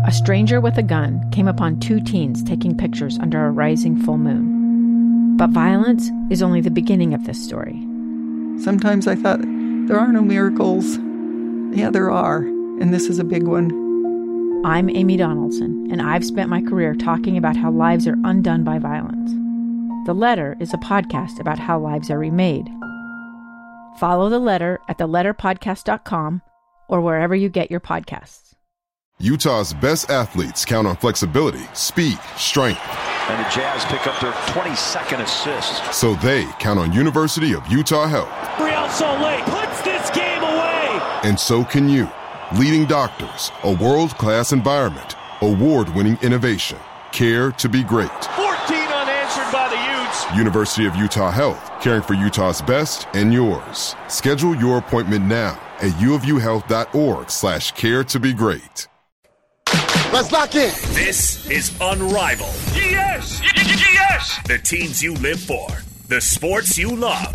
a stranger with a gun came upon two teens taking pictures under a rising full moon. But violence is only the beginning of this story. Sometimes I thought, there are no miracles. Yeah, there are, and this is a big one. I'm Amy Donaldson, and I've spent my career talking about how lives are undone by violence. The Letter is a podcast about how lives are remade. Follow The Letter at theletterpodcast.com or wherever you get your podcasts. Utah's best athletes count on flexibility, speed, strength. And the Jazz pick up their 22nd assist. So they count on University of Utah Health. Real Salt Lake puts this game away. And so can you. Leading doctors, a world-class environment, award-winning innovation, care to be great. 14 unanswered by the Utes. University of Utah Health, caring for Utah's best and yours. Schedule your appointment now at uofuhealth.org/care to be great. Let's lock in. This is Unrivaled. Yes! Yes! The teams you live for, the sports you love.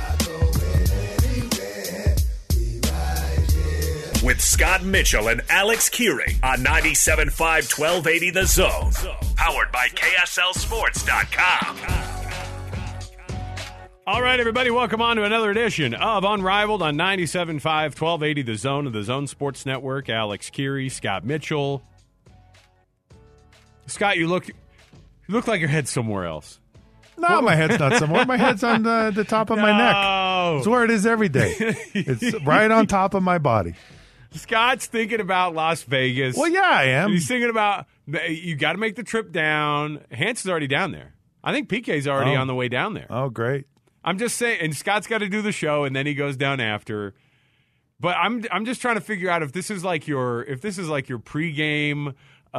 With Scott Mitchell and Alex Keary on 97.5 1280 The Zone. Powered by KSLSports.com. All right, everybody, welcome on to another edition of Unrivaled on 97.5 1280 The Zone of the Zone Sports Network. Alex Keary, Scott Mitchell. Scott, you look like your head's somewhere else. No, my head's not somewhere. My head's on the top of my neck. It's where it is every day. It's right on top of my body. Scott's thinking about Las Vegas. Well, yeah, I am. He's thinking about, you got to make the trip down. Hanson's already down there. I think PK's already on the way down there. Oh, great. I'm just saying, and Scott's got to do the show, and then he goes down after. But I'm just trying to figure out if this is like your pregame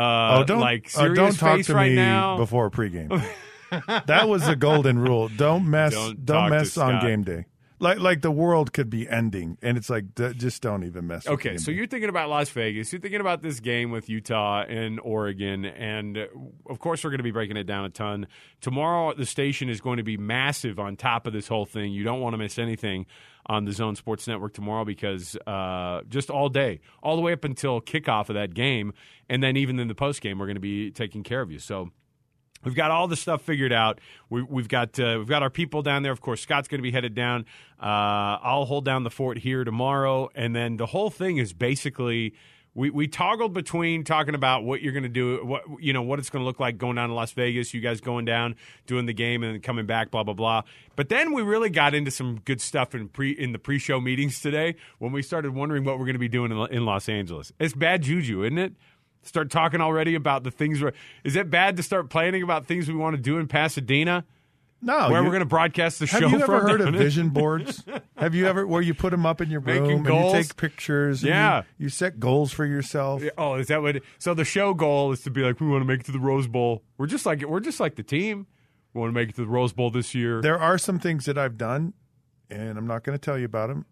don't talk face to right me now before pregame. That was the golden rule. Don't mess on game day. Like the world could be ending, and it's like just don't even mess. Okay, so you're thinking about Las Vegas. You're thinking about this game with Utah and Oregon, and of course we're going to be breaking it down a ton. Tomorrow the station is going to be massive on top of this whole thing. You don't want to miss anything on the Zone Sports Network tomorrow because just all day, all the way up until kickoff of that game, and then even in the post game, we're going to be taking care of you. So we've got all the stuff figured out. We've got our people down there. Of course, Scott's going to be headed down. I'll hold down the fort here tomorrow, and then the whole thing is basically we toggled between talking about what you're going to do, what it's going to look like going down to Las Vegas. You guys going down, doing the game, and then coming back, blah blah blah. But then we really got into some good stuff in the pre-show meetings today when we started wondering what we're going to be doing in Los Angeles. It's bad juju, isn't it? Start talking already about the things. Is it bad to start planning about things we want to do in Pasadena? No. Where we're going to broadcast the show from? Have you ever heard of vision boards? Have you ever, where you put them up in your room and you take pictures? And you set goals for yourself. Oh, is that what? So the show goal is to be like, we want to make it to the Rose Bowl. We're just like the team. We want to make it to the Rose Bowl this year. There are some things that I've done, and I'm not going to tell you about them.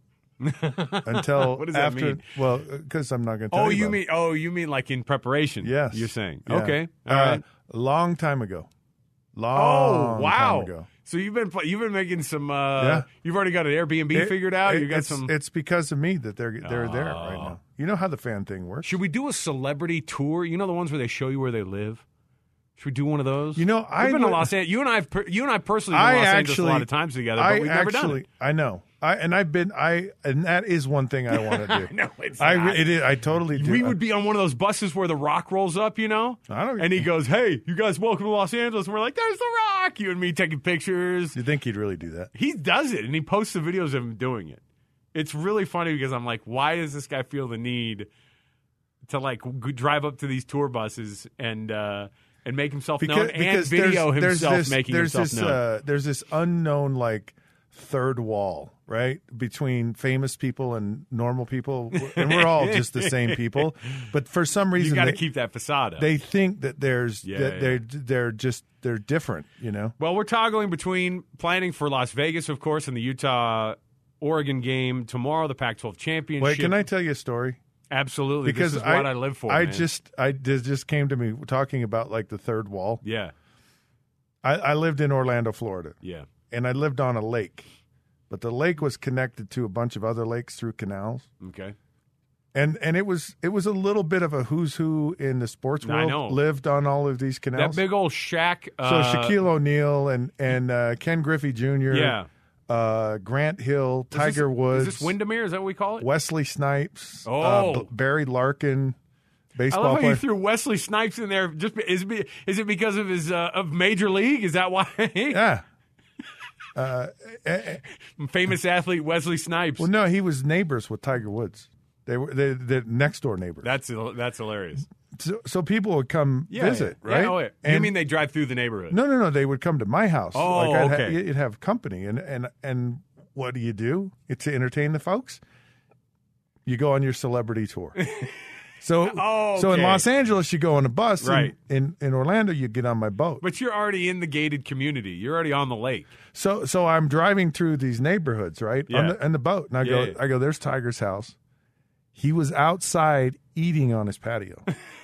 Until what does after, that mean? Well, because I'm not going to tell you. You mean like in prepreparation? Yes, you're saying. Yeah. Okay, all right. A long time ago. Wow! Time ago. So you've been making some. Yeah. You've already got an Airbnb figured out. You got some. It's because of me that they're there right now. You know how the fan thing works. Should we do a celebrity tour? You know the ones where they show you where they live. Should we do one of those? You know, I've been to Los Angeles. You and I personally been to Los Angeles a lot of times together, but we've never done it. I know. And that is one thing I want to do. No, it's not. It is. I totally do. We would be on one of those buses where the Rock rolls up, and he goes, "Hey, you guys, welcome to Los Angeles." And we're like, "There's the Rock." You and me taking pictures. You think he'd really do that? He does it, and he posts the videos of him doing it. It's really funny because I'm like, why does this guy feel the need to drive up to these tour buses and make himself known and video himself making himself known? There's this unknown third wall, right, between famous people and normal people, and we're all just the same people. But for some reason, you got to keep that facade up. They think that they're different, Well, we're toggling between planning for Las Vegas, of course, and the Utah-Oregon game tomorrow, the Pac-12 championship. Wait, can I tell you a story? Absolutely, because this is what I live for. This just came to me talking about the third wall. Yeah, I lived in Orlando, Florida. Yeah. And I lived on a lake, but the lake was connected to a bunch of other lakes through canals. Okay. And it was a little bit of a who's who in the sports world lived on all of these canals. That big old shack. So Shaquille O'Neal and Ken Griffey Jr. Yeah. Grant Hill, Tiger Woods. Is this Windermere? Is that what we call it? Wesley Snipes. Oh. Barry Larkin. Baseball I love how player. you threw Wesley Snipes in there. Is it because of his of Major League? Is that why? Yeah. Famous athlete Wesley Snipes. Well, no, he was neighbors with Tiger Woods. They're next door neighbors. That's hilarious. So people would come visit, right? Yeah, yeah. And you mean they drive through the neighborhood? No. They would come to my house. Oh, okay. You'd have company, and what do? It's to entertain the folks. You go on your celebrity tour. So in Los Angeles, you go on a bus. Right. In Orlando, you get on my boat. But you're already in the gated community. You're already on the lake. So I'm driving through these neighborhoods, right? Yeah. On the boat, and I go, there's Tiger's house. He was outside eating on his patio.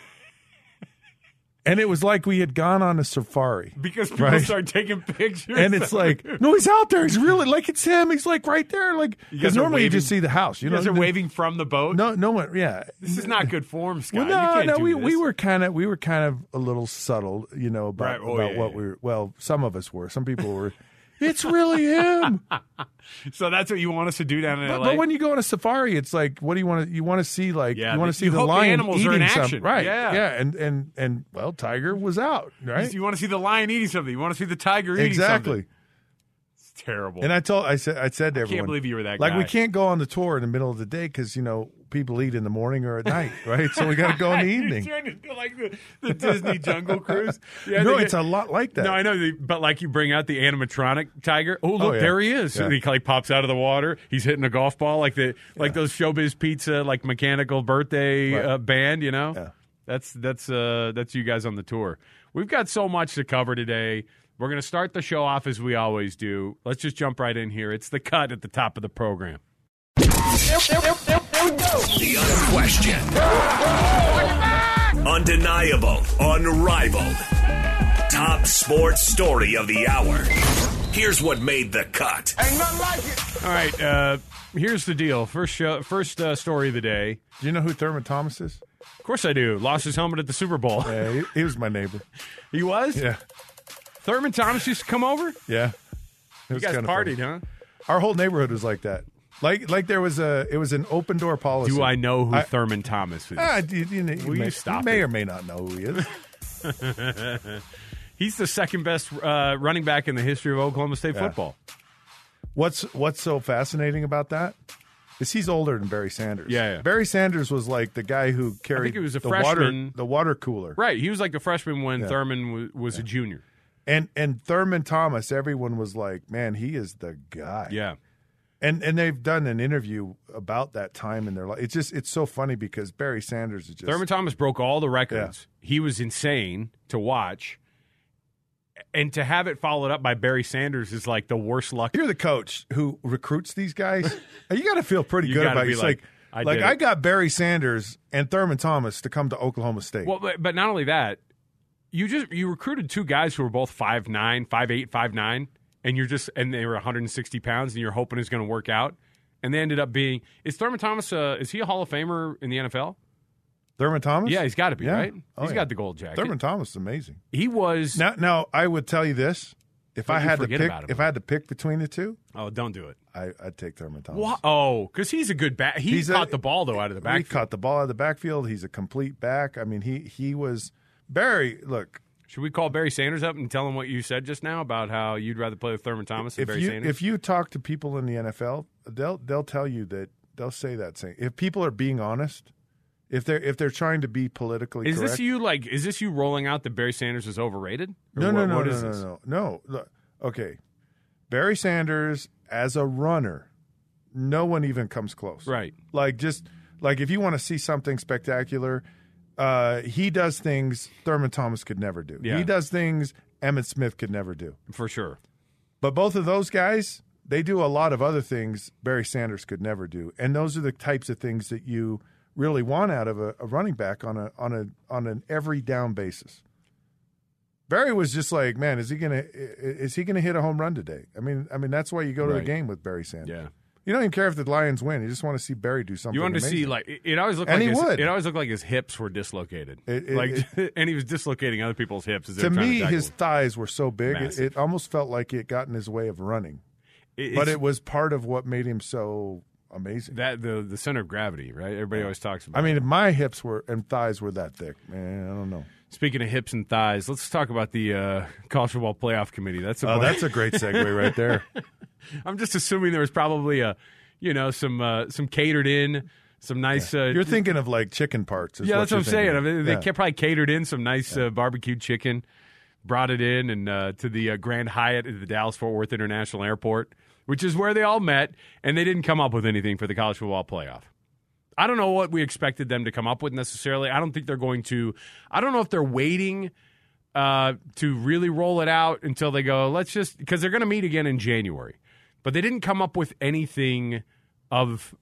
And it was like we had gone on a safari. Because people start taking pictures. And it's like, no, he's out there. He's really, like, it's him. He's like right there. Like, because normally you just see the house. You guys are waving from the boat? No one, yeah. This is not good form, Scott. Well, we were kind of a little subtle, about what some of us were. Some people were, it's really him. So that's what you want us to do down in LA? But when you go on a safari, it's like, what do you want to? You want to see you want to see the hope lion the animals eating are in something, action. right? Yeah. And well, Tiger was out, right? You want to see the lion eating something. You want to see the tiger eating something. It's terrible. And I said to everyone, I can't believe you were that guy. Like, we can't go on the tour in the middle of the day because people eat in the morning or at night, right? So we got to go in the evening. You're trying to do like the Disney Jungle Cruise. Yeah, no, it's a lot like that. No, I know, but like you bring out the animatronic tiger. Oh, look, there he is. Yeah. He like pops out of the water. He's hitting a golf ball like those Showbiz Pizza like mechanical birthday band. Yeah. That's you guys on the tour. We've got so much to cover today. We're going to start the show off as we always do. Let's just jump right in here. It's the cut at the top of the program. The unquestioned, undeniable, unrivaled, top sports story of the hour. Here's what made the cut. Ain't nothing like it. All right, here's the deal. First story of the day. Do you know who Thurman Thomas is? Of course I do. Lost his helmet at the Super Bowl. Yeah, he was my neighbor. He was? Yeah. Thurman Thomas used to come over? Yeah. You guys partied, huh? Our whole neighborhood was like that. Like there was it was an open door policy. Do I know who Thurman Thomas is? You may or may not know who he is. He's the second best running back in the history of Oklahoma State football. What's so fascinating about that is he's older than Barry Sanders. Yeah. Barry Sanders was like the guy who carried I think he was a freshman. the water cooler. Right. He was like a freshman when Thurman was a junior. And Thurman Thomas, everyone was like, man, he is the guy. Yeah. And they've done an interview about that time in their life. It's so funny because Barry Sanders is just... Thurman Thomas broke all the records. Yeah. He was insane to watch. And to have it followed up by Barry Sanders is like the worst luck. You're the coach who recruits these guys. You got to feel pretty good about it. It's I got Barry Sanders and Thurman Thomas to come to Oklahoma State. Well, but not only that, you recruited two guys who were both 5'9", 5'8", 5'9", and they were 160 pounds, and you're hoping it's going to work out. And they ended up being – is Thurman Thomas is he a Hall of Famer in the NFL? Thurman Thomas? Yeah, he's got to be, right? He's got the gold jacket. Thurman Thomas is amazing. He was – Now, I would tell you this. If I had to pick between the two – oh, don't do it. I'd take Thurman Thomas. What? Oh, because he's a good back. He caught the ball, though, out of the backfield. He caught the ball out of the backfield. He's a complete back. I mean, he was – Barry, look – should we call Barry Sanders up and tell him what you said just now about how you'd rather play with Thurman Thomas than Barry Sanders? If you talk to people in the NFL, they'll tell you that they'll say that same. If people are being honest, if they're trying to be politically correct. Is this you rolling out that Barry Sanders is overrated? No. Look, okay, Barry Sanders as a runner, no one even comes close. Right. Like if you want to see something spectacular. He does things Thurman Thomas could never do. Yeah. He does things Emmitt Smith could never do. For sure. But both of those guys, they do a lot of other things Barry Sanders could never do. And those are the types of things that you really want out of a running back on an every down basis. Barry was just like, man, is he gonna hit a home run today? I mean that's why you go to the game with Barry Sanders. Yeah. You don't even care if the Lions win. You just want to see Barry do something. You want to amazing. see like it always looked And like he would. It always looked like his hips were dislocated, and he was dislocating other people's hips. As they To were trying me, to tackle his him. thighs were so big, Massive. it almost felt like it got in his way of running. But it was part of what made him so amazing. That the center of gravity, right? Everybody always talks about. I mean, if my hips and thighs were that thick, man, I don't know. Speaking of hips and thighs, let's talk about the college football playoff committee. That's a great segue right there. I'm just assuming there was probably some catered in, some nice. You're thinking of like chicken parts. Yeah, that's what I'm saying. I mean, they Yeah. probably catered in some nice barbecued chicken, brought it in and to the Grand Hyatt at the Dallas-Fort Worth International Airport, which is where they all met, and they didn't come up with anything for the college football playoff. I don't know what we expected them to come up with necessarily. I don't think they're going to. I don't know if they're waiting to really roll it out until they go, because they're going to meet again in January. But they didn't come up with anything of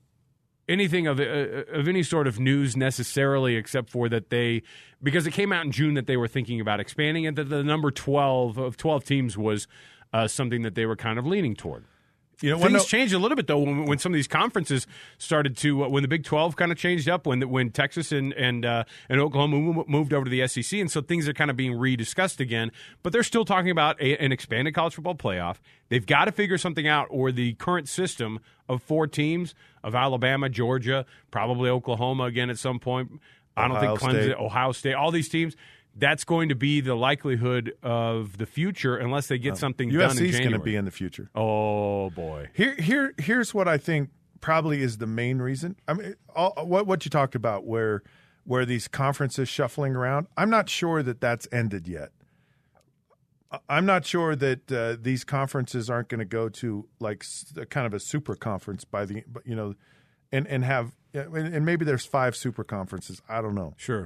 any sort of news necessarily, except for that because it came out in June that they were thinking about expanding it, that the number 12 of 12 teams was something that they were kind of leaning toward. Things changed a little bit, though, when some of these conferences started to when the Big 12 kind of changed up, when Texas and Oklahoma moved over to the SEC, and so things are kind of being rediscussed again. But they're still talking about an expanded college football playoff. They've got to figure something out, or the current system of 4 teams of Alabama, Georgia, probably Oklahoma again at some point. I don't think Clemson, Ohio State, all these teams. That's going to be the likelihood of the future unless they get something done in January. USC is going to be in the future. Oh, boy. Here's what I think probably is the main reason. I mean, what you talked about where these conferences shuffling around, I'm not sure that that's ended yet. I'm not sure that these conferences aren't going to go to like kind of a super conference and have and maybe there's 5 super conferences. I don't know. Sure.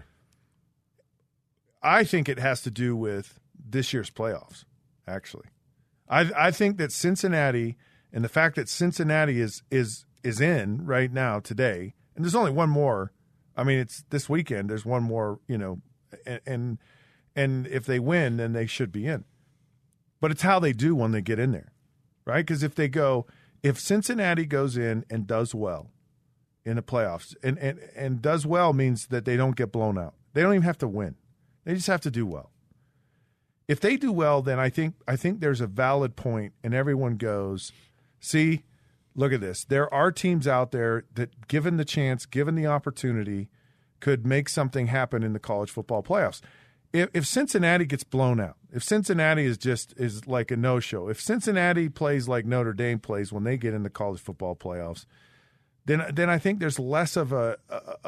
I think it has to do with this year's playoffs, actually. I think that Cincinnati and the fact that Cincinnati is in right now today, and there's only one more. I mean, it's this weekend. There's one more, and if they win, then they should be in. But it's how they do when they get in there, right? Because if Cincinnati goes in and does well in the playoffs, and does well means that they don't get blown out. They don't even have to win. They just have to do well. If they do well, then I think there's a valid point, and everyone goes, see, look at this. There are teams out there that, given the chance, given the opportunity, could make something happen in the college football playoffs. If Cincinnati gets blown out, if Cincinnati is like a no-show, if Cincinnati plays like Notre Dame plays when they get in the college football playoffs, then I think there's less of a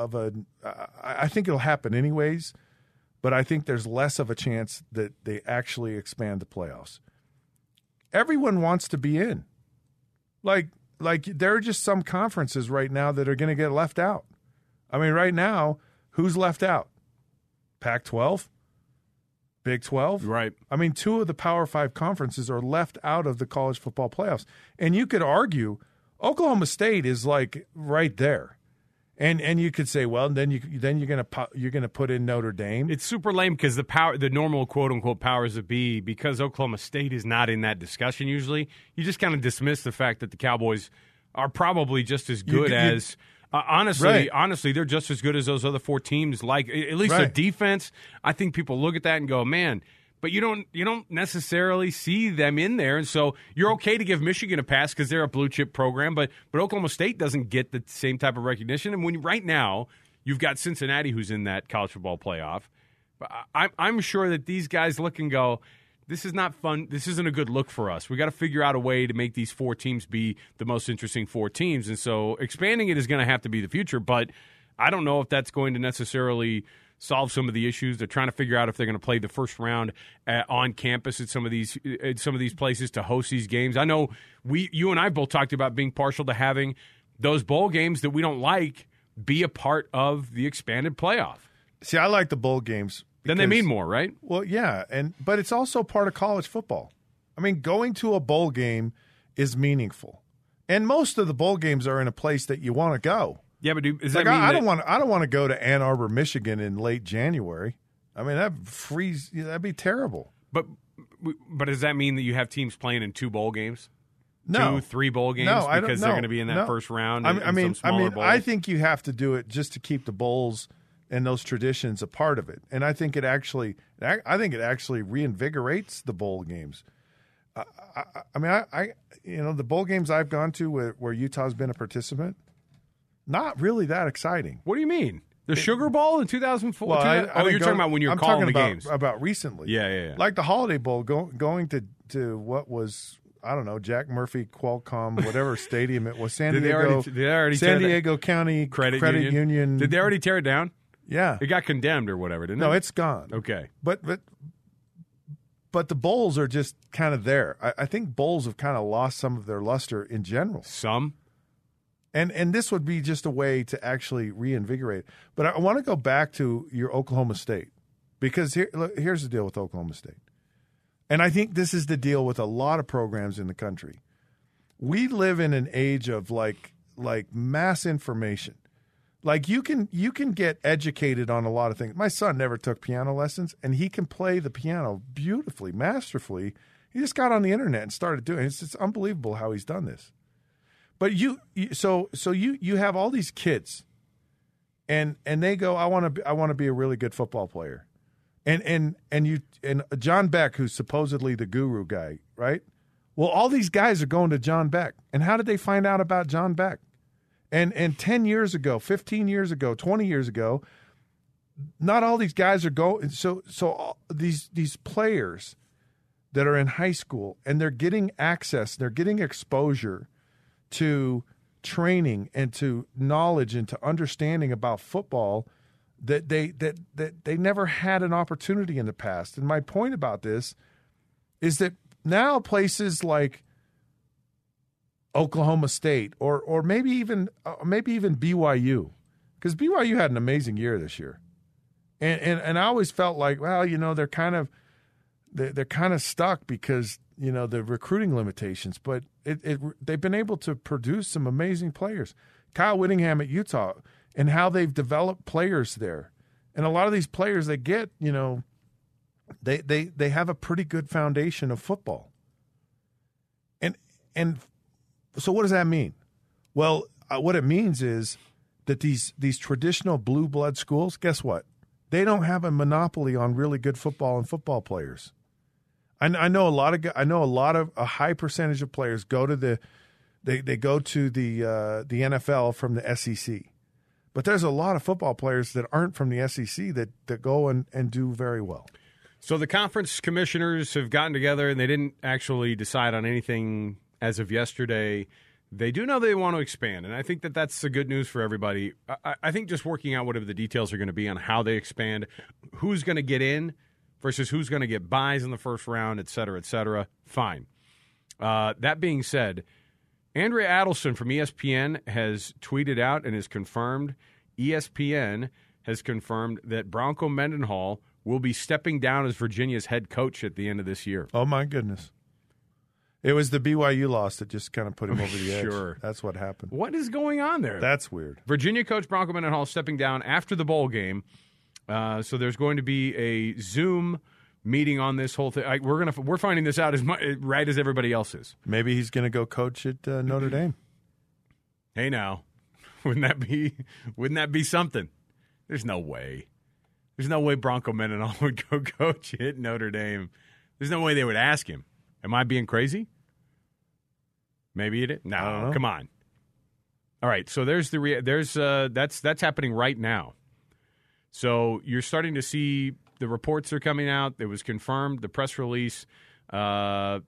I think it'll happen anyways. But I think there's less of a chance that they actually expand the playoffs. Everyone wants to be in. Like there are just some conferences right now that are going to get left out. I mean, right now, who's left out? Pac-12? Big 12? Right. I mean, 2 of the Power 5 conferences are left out of the college football playoffs. And you could argue Oklahoma State is like right there. And you could say, well, then you're gonna put in Notre Dame. It's super lame because the normal quote unquote powers that be, because Oklahoma State is not in that discussion usually. You just kind of dismiss the fact that the Cowboys are probably just as good as. Honestly, they're just as good as those other 4 teams. Like at least their defense, I think people look at that and go, man. But you don't necessarily see them in there, and so you're okay to give Michigan a pass because they're a blue chip program. But Oklahoma State doesn't get the same type of recognition. And when right now you've got Cincinnati who's in that college football playoff, I'm sure that these guys look and go, this is not fun. This isn't a good look for us. We got to figure out a way to make these 4 teams be the most interesting 4 teams. And so expanding it is going to have to be the future. But I don't know if that's going to necessarily solve some of the issues. They're trying to figure out if they're going to play the first round on campus at some of these places to host these games. I know you and I both talked about being partial to having those bowl games that we don't like be a part of the expanded playoff. See, I like the bowl games. Then they mean more, right? Well, yeah, but it's also part of college football. I mean, going to a bowl game is meaningful, and most of the bowl games are in a place that you want to go. Yeah, but does that like, mean I don't want to go to Ann Arbor, Michigan in late January. I mean, that'd be terrible. But does that mean that you have teams playing in 2 bowl games? 2, 3 bowl games because they're going to be in that first round. I think you have to do it just to keep the bowls and those traditions a part of it. And I think it actually reinvigorates the bowl games. The bowl games I've gone to where Utah's been a participant, not really that exciting. What do you mean? The Sugar Bowl in 2004? Well, you're talking about when you're calling the games. About recently. Yeah. Like the Holiday Bowl, going to what was, I don't know, Jack Murphy, Qualcomm, whatever stadium it was, San Diego County Credit Union. Did they already tear it down? Yeah. It got condemned or whatever, didn't it? No, it's gone. Okay. But the bowls are just kind of there. I think bowls have kind of lost some of their luster in general. Some? And this would be just a way to actually reinvigorate. But I want to go back to your Oklahoma State, because here's the deal with Oklahoma State. And I think this is the deal with a lot of programs in the country. We live in an age of like mass information. Like you can get educated on a lot of things. My son never took piano lessons, and he can play the piano beautifully, masterfully. He just got on the internet and started doing it. It's unbelievable how he's done this. But you have all these kids, and they go, I want to be a really good football player, and John Beck, who's supposedly the guru guy, right? Well, all these guys are going to John Beck, and how did they find out about John Beck? And 10 years ago, 15 years ago, 20 years ago, not all these guys are going. So all these players that are in high school, and they're getting access, they're getting exposure to training and to knowledge and to understanding about football that they never had an opportunity in the past. And my point about this is that now places like Oklahoma State or maybe even BYU, because BYU had an amazing year this year, and I always felt like, well, they're kind of stuck because the recruiting limitations, but they've been able to produce some amazing players. Kyle Whittingham at Utah, and how they've developed players there, and a lot of these players they get, they have a pretty good foundation of football, and so what does that mean? Well, what it means is that these traditional blue blood schools, guess what? They don't have a monopoly on really good football and football players. I know a high percentage of players go to the NFL from the SEC, but there's a lot of football players that aren't from the SEC that go and do very well. So the conference commissioners have gotten together and they didn't actually decide on anything as of yesterday. They do know they want to expand, and I think that's the good news for everybody. I think just working out whatever the details are going to be on how they expand, who's going to get in versus who's going to get buys in the first round, et cetera, fine. That being said, Andrea Adelson from ESPN has tweeted out and has confirmed, ESPN has confirmed that Bronco Mendenhall will be stepping down as Virginia's head coach at the end of this year. Oh, my goodness. It was the BYU loss that just kind of put him over the edge. Sure. That's what happened. What is going on there? That's weird. Virginia coach Bronco Mendenhall stepping down after the bowl game. So there's going to be a Zoom meeting on this whole thing. We're finding this out as right as everybody else is. Maybe he's going to go coach at Notre Dame. Hey, now, wouldn't that be something? There's no way. There's no way Bronco Mendenhall would go coach at Notre Dame. There's no way they would ask him. Am I being crazy? Maybe it is. No, come on. All right, so that's happening right now. So you're starting to see the reports are coming out. It was confirmed. The press release from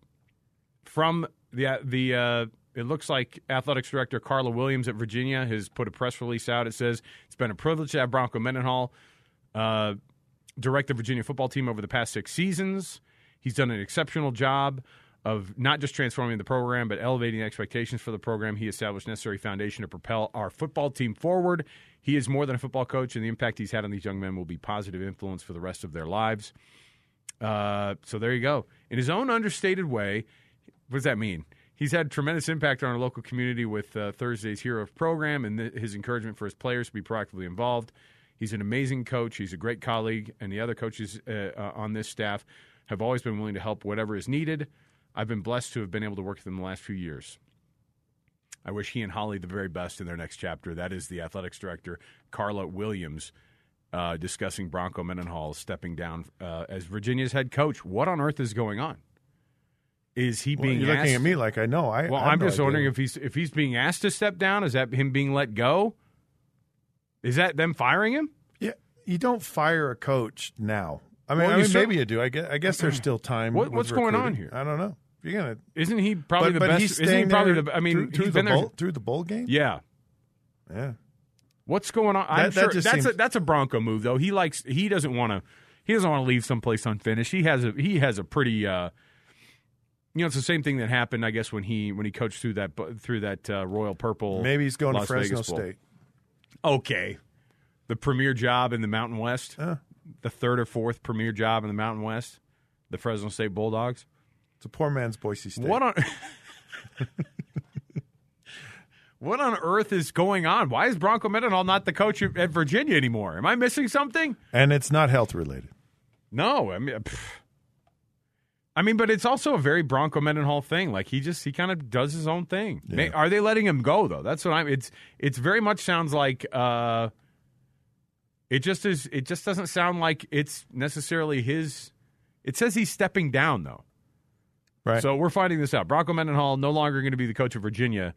the it looks like athletics director Carla Williams at Virginia has put a press release out. It says it's been a privilege to have Bronco Mendenhall direct the Virginia football team over the past 6 seasons. He's done an exceptional job of not just transforming the program, but elevating expectations for the program. He established necessary foundation to propel our football team forward. He is more than a football coach, and the impact he's had on these young men will be positive influence for the rest of their lives. So there you go. In his own understated way, what does that mean? He's had tremendous impact on our local community with Thursday's Hero program and his encouragement for his players to be proactively involved. He's an amazing coach. He's a great colleague, and the other coaches on this staff have always been willing to help whatever is needed. I've been blessed to have been able to work with him the last few years. I wish he and Holly the very best in their next chapter. That is the athletics director, Carla Williams, discussing Bronco Mendenhall stepping down as Virginia's head coach. What on earth is going on? Is he being you're asked? looking at me like I know. I'm just wondering if he's being asked to step down. Is that him being let go? Is that them firing him? Yeah, you don't fire a coach now. I mean, maybe you do. I guess there's still time. What's going on here? I don't know. You're gonna. Isn't he probably the best? He's isn't he probably the? I mean, through the bowl game. Yeah. Yeah. What's going on? I'm sure that's a Bronco move though. He doesn't want to leave someplace unfinished. He has a pretty it's the same thing that happened, I guess, when he coached through that Royal Purple. Maybe he's going Las to Fresno Vegas Bowl. State. Okay, the premier job in the Mountain West, the third or fourth premier job in the Mountain West, the Fresno State Bulldogs. It's a poor man's Boise State. What on earth is going on? Why is Bronco Mendenhall not the coach at Virginia anymore? Am I missing something? And it's not health related. No, I mean, but it's also a very Bronco Mendenhall thing. Like he kind of does his own thing. Yeah. Are they letting him go though? That's what it's very much sounds like it just is. It just doesn't sound like it's necessarily his. It says he's stepping down though. Right. So we're finding this out. Bronco Mendenhall no longer going to be the coach of Virginia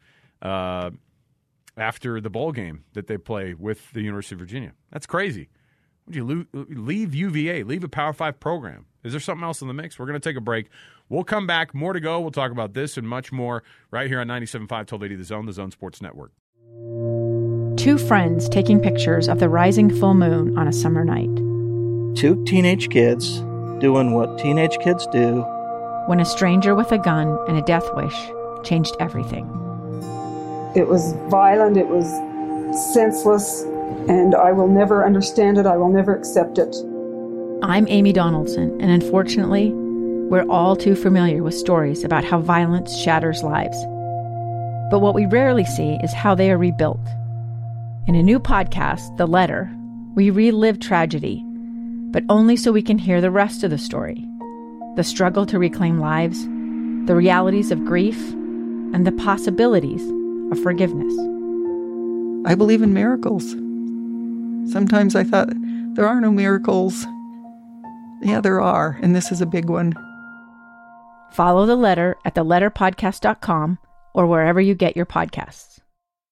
after the bowl game that they play with the University of Virginia. That's crazy. Would you leave UVA, leave a Power 5 program? Is there something else in the mix? We're going to take a break. We'll come back. More to go. We'll talk about this and much more right here on 97.5, 1280 The Zone Sports Network. Two friends taking pictures of the rising full moon on a summer night. Two teenage kids doing what teenage kids do. When a stranger with a gun and a death wish changed everything. It was violent, it was senseless, and I will never understand it, I will never accept it. I'm Amy Donaldson, and unfortunately, we're all too familiar with stories about how violence shatters lives. But what we rarely see is how they are rebuilt. In a new podcast, The Letter, we relive tragedy, but only so we can hear the rest of the story. The struggle to reclaim lives, the realities of grief, and the possibilities of forgiveness. I believe in miracles. Sometimes I thought, there are no miracles. Yeah, there are, and this is a big one. Follow The Letter at theletterpodcast.com or wherever you get your podcasts.